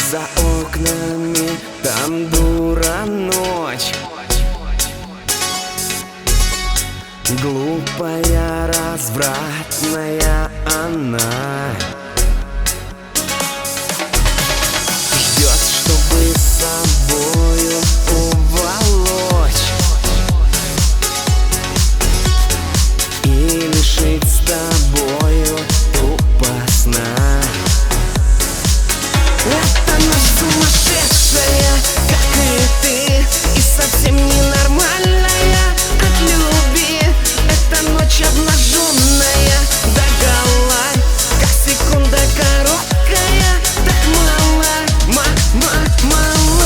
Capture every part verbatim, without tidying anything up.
за окнами там дура ночь, глупая, развратная она. Ждет, чтобы с собою уволочь и лишить с тобою тупо сна. Это ночь сумасшедшая, как и ты, и совсем ненормальная от любви. Это ночь обнаженная догола, как секунда короткая, так мала, ма-ма-мала.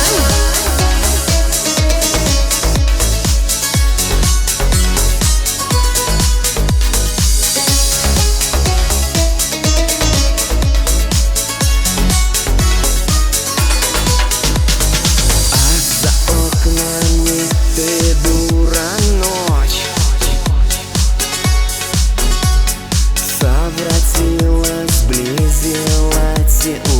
Ты дура ночь, совратила, сблизила тела.